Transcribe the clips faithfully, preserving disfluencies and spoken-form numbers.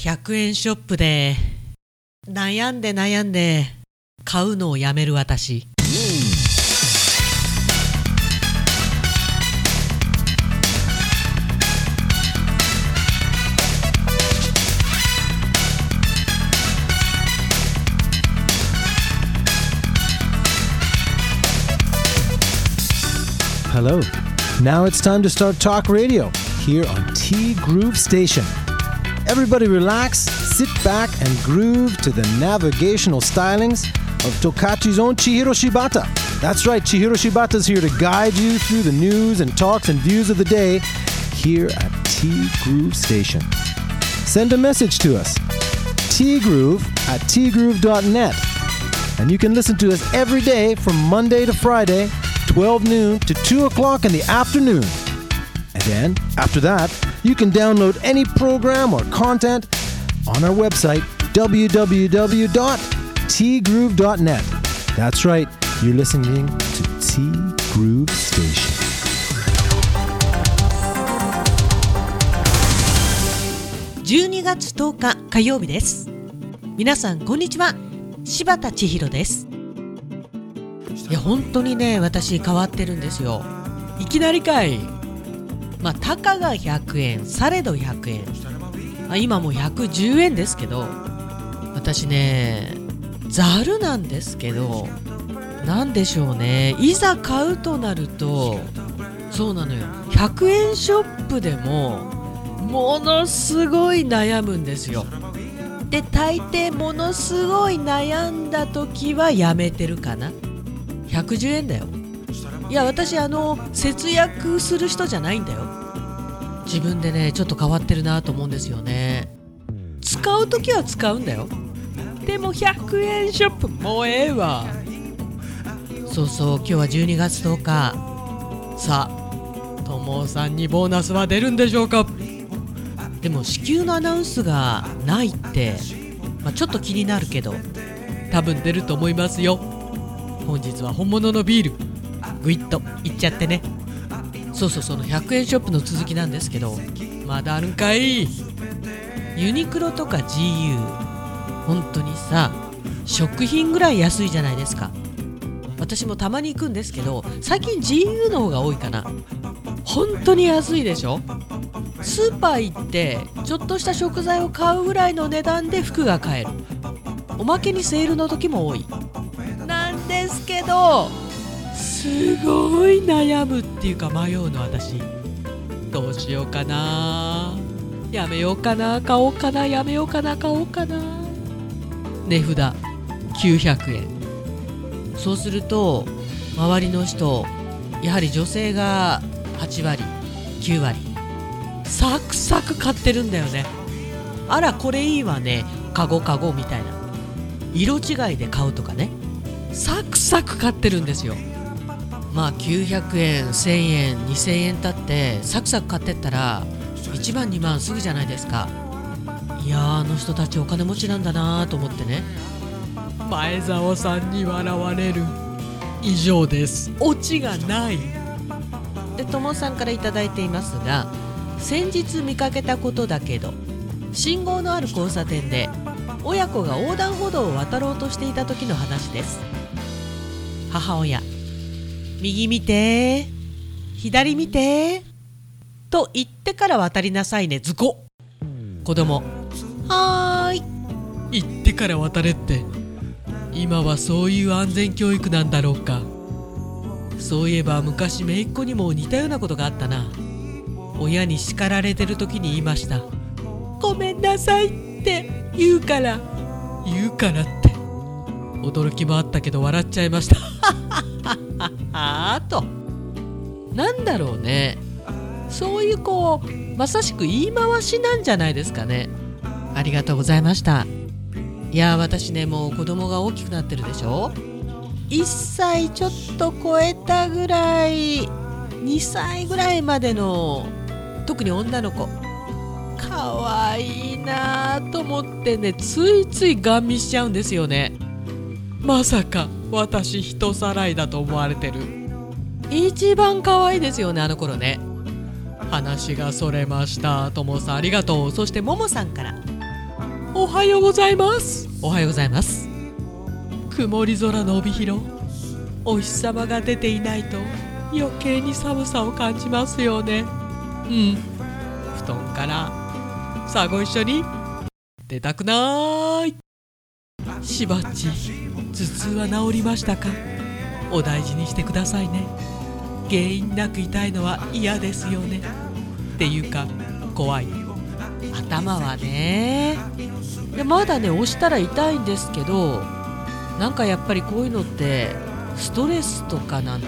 ひゃくえんショップで悩んで悩んで買うのをやめる私。 Hello. Now it's time to start talk radio here on T Groove Station. Everybody relax, sit back and groove to the navigational stylings of Tokachi's own Chihiro Shibata. That's right, Chihiro Shibata's here to guide you through the news and talks and views of the day here at T Groove Station. Send a message to us, tgroove at tgroove dot net. And you can listen to us every day from Monday to Friday, twelve noon to two o'clock in the afternoon. And then, after that, you can download any program or content on our website, w w w dot t groove dot net. That's right, you're listening to T Groove Station. じゅうにがつとおか火曜日です。皆さんこんにちは、柴田千尋です。いや本当にね、私変わってるんですよ。いきなりかい。まあたかがひゃくえん、されどひゃくえん、まあ、今もうひゃくじゅうえんですけど、私ねざるなんですけど、なんでしょうね、いざ買うとなると、そうなのよ、ひゃくえんショップでもものすごい悩むんですよ。で大抵ものすごい悩んだ時はやめてるかな。ひゃくじゅうえんだよ。いや私あの節約する人じゃないんだよ。自分でねちょっと変わってるなと思うんですよね。使うときは使うんだよ。でもひゃくえんショップもうええわ。そうそう、今日はじゅうにがつとおか。さあともさんにボーナスは出るんでしょうか。でも支給のアナウンスがないって、まあ、ちょっと気になるけど多分出ると思いますよ。本日は本物のビールグイッといっちゃってね。そうそう、そのひゃくえんショップの続きなんですけど、まだあるんかい。ユニクロとか ジーユー、 本当にさ食品ぐらい安いじゃないですか。私もたまに行くんですけど、最近 ジーユー の方が多いかな。本当に安いでしょ。スーパー行ってちょっとした食材を買うぐらいの値段で服が買える。おまけにセールの時も多いなんですけど、すごい悩むっていうか迷うの私。どうしようかな、やめようかな、買おうかな、やめようかな、買おうかな。値札きゅうひゃくえん。そうすると周りの人、やはり女性がはちわりきゅうわりサクサク買ってるんだよね。あらこれいいわね、カゴカゴみたいな、色違いで買うとかね、サクサク買ってるんですよ。まあきゅうひゃくえん、せんえん、にせんえん経ってサクサク買ってったらいちまんにまんすぐじゃないですか。いやーあの人たちお金持ちなんだなと思ってね。前澤さんに笑われる。以上です。オチがない。でともさんからいただいていますが、先日見かけたことだけど、信号のある交差点で親子が横断歩道を渡ろうとしていた時の話です。母親、右見て左見てと言ってから渡りなさいね、ズコ。子供、はーい、言ってから渡れって。今はそういう安全教育なんだろうか。そういえば昔姪っ子にも似たようなことがあったな。親に叱られてる時に言いました。ごめんなさいって言うから言うからって。驚きもあったけど笑っちゃいましたあーと、なんだろうね、そういうこうまさしく言い回しなんじゃないですかね。ありがとうございました。いや私ね、もう子供が大きくなってるでしょ。いっさいちょっと超えたぐらい、にさいぐらいまでの特に女の子かわいいなと思ってね、ついついガン見しちゃうんですよね。まさか私人さらいだと思われてる。一番可愛いですよね、あの頃ね。話がそれました。ともさんありがとう。そしてももさんから、 おはようございます。おはようございます。曇り空の帯広、お日様が出ていないと余計に寒さを感じますよね。うん、布団からさあご一緒に出たくない。しばっち、頭痛は治りましたか？お大事にしてくださいね。原因なく痛いのは嫌ですよね。っていうか怖い。頭はね、でまだね押したら痛いんですけど、なんかやっぱりこういうのってストレスとかなんだって。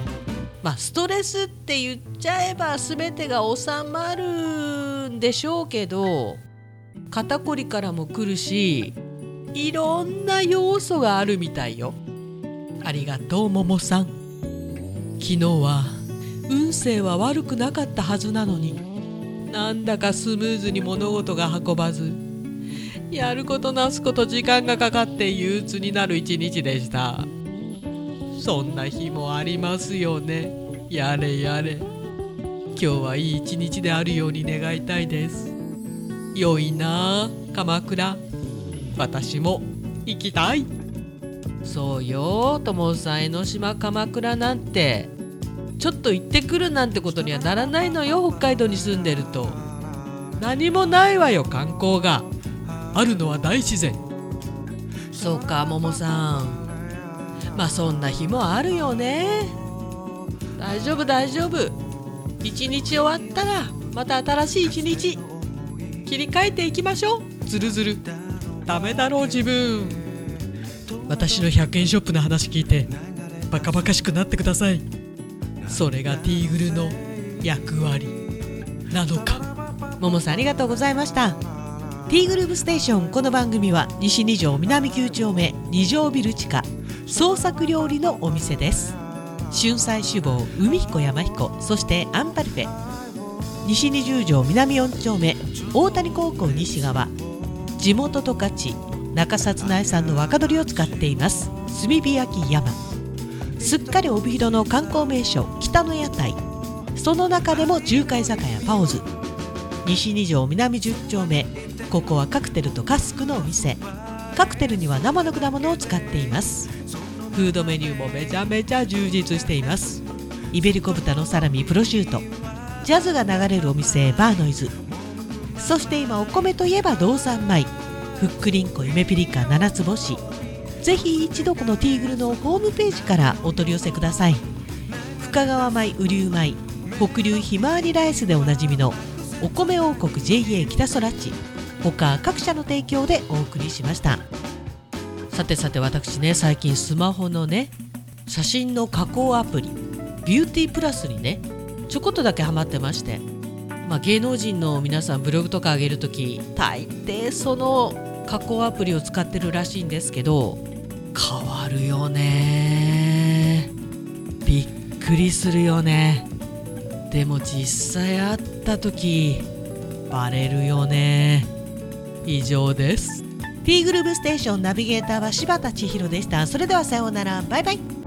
まあストレスって言っちゃえば全てが収まるんでしょうけど、肩こりからも来るし、いろんな要素があるみたいよ。ありがとうももさん。昨日は運勢は悪くなかったはずなのに、なんだかスムーズに物事が運ばず、やることなすこと時間がかかって憂鬱になる一日でした。そんな日もありますよね。やれやれ。今日はいい一日であるように願いたいです。良いなあ鎌倉、私も行きたい。そうよ、友さん、江ノ島鎌倉なんてちょっと行ってくるなんてことにはならないのよ。北海道に住んでると何もないわよ。観光があるのは大自然。そうか、ももさん、まあそんな日もあるよね。大丈夫大丈夫。一日終わったらまた新しい一日切り替えていきましょう。ずるずるダメだろう自分。私のひゃくえんショップの話聞いてバカバカしくなってください。それがティーグルの役割なのか。ももさんありがとうございました。ティーグループステーション、この番組は西に条南きゅう丁目に条ビル地下創作料理のお店です。春菜酒房海彦山彦、そしてアンパルフェ。西にじゅう条南よん丁目大谷高校西側、地元十勝中札内産の若鶏を使っています炭火焼き山。すっかり帯広の観光名所北の屋台、その中でも中華居酒屋パオズ。西に条南じゅう丁目、ここはカクテルとカスクのお店。カクテルには生の果物を使っています。フードメニューもめちゃめちゃ充実しています。イベリコ豚のサラミ、プロシュート、ジャズが流れるお店バーノイズ。そして今お米といえば道産米、ふっくりんこゆめぴりか七つ星。ぜひ一度このティーグルのホームページからお取り寄せください。深川米、雨竜米、北流ひまわりライスでおなじみのお米王国 ジェイエー 北空地、他各社の提供でお送りしました。さてさて、私ね、最近スマホのね写真の加工アプリビューティープラスにねちょこっとだけハマってまして、まあ、芸能人の皆さんブログとか上げるとき大抵その加工アプリを使ってるらしいんですけど、変わるよね。びっくりするよね。でも実際会ったときバレるよね。以上です。 T グループステーションナビゲーターは柴田千尋でした。それではさようなら、バイバイ。